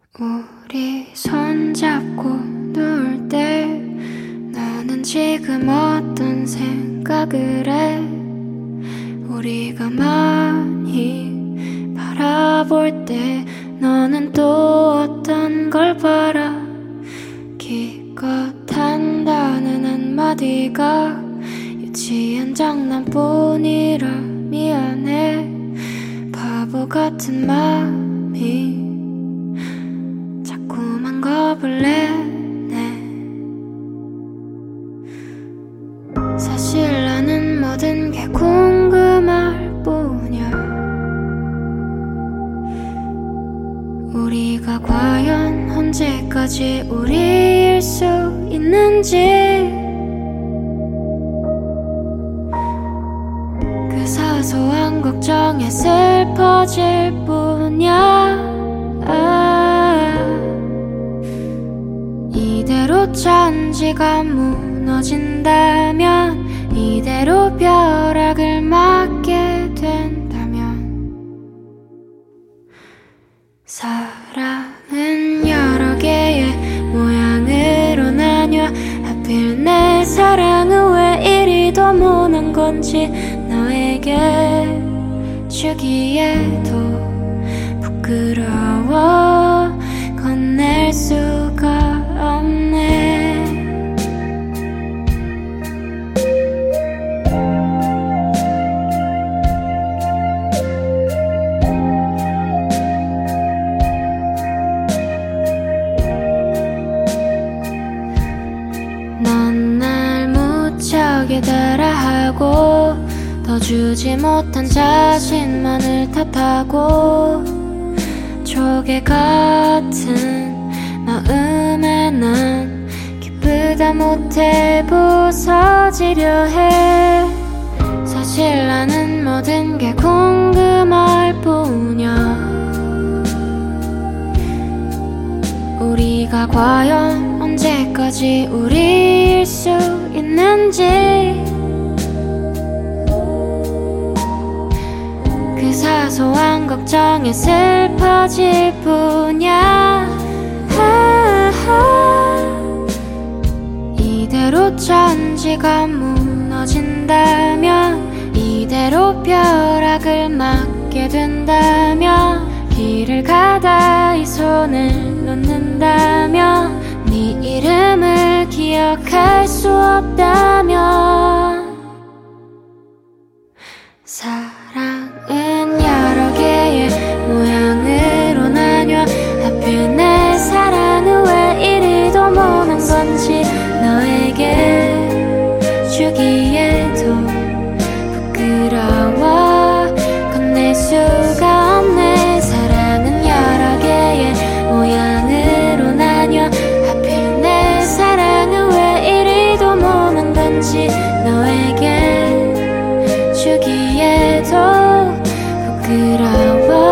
우리 손잡고 놀 때 나는 지금 어떤 생각을 해. 우리가 많이 바라볼 때 너는 또 어떤 걸 바라. 기껏 한다는 한마디가 유치한 장난뿐이라 미안해. 바보 같은 맘이 자꾸만 겁을 내네. 사실 나는 모든 게 궁금할 뿐이야. 우리가 과연 언제까지 우리일 수 있는지. 그 사소한 걱정에 슬퍼질 뿐이야. 이대로 천지가 무너진다면, 이대로 벼락을 맞게 된다면, 사랑은 여러 개의 모양으로 나뉘어. 하필 내 사랑은 왜 이리도 모난 건지 너에게 주기에도 부끄러워 건넬 수가 없네. 넌 날 무척이 따라하고 더 주지 못한 자신만을 탓하고, 조개 같은 마음에 난 기쁘다 못해 부서지려 해. 사실 나는 모든 게 궁금할 뿐이야. 우리가 과연 언제까지 우리일 수 있는지. 그 사소한 걱정에 슬퍼질 뿐이야. 이대로 천지가 무너진다면, 이대로 벼락을 맞게 된다면, 길을 가다 이 손을 놓는다면, 네 이름을 기억할 수 없다면, 사랑은 여러 개의 모양으로 나뉘어. 하필 내 사랑은 왜 이리도 모난 건지 너에게 주기에도 부끄러워 건넬 수가 없네. 사랑은 여러 개의 모양으로 나뉘어. 하필 내 사랑은 왜 이리도 모난 건지 너에게 주기에도 부끄러워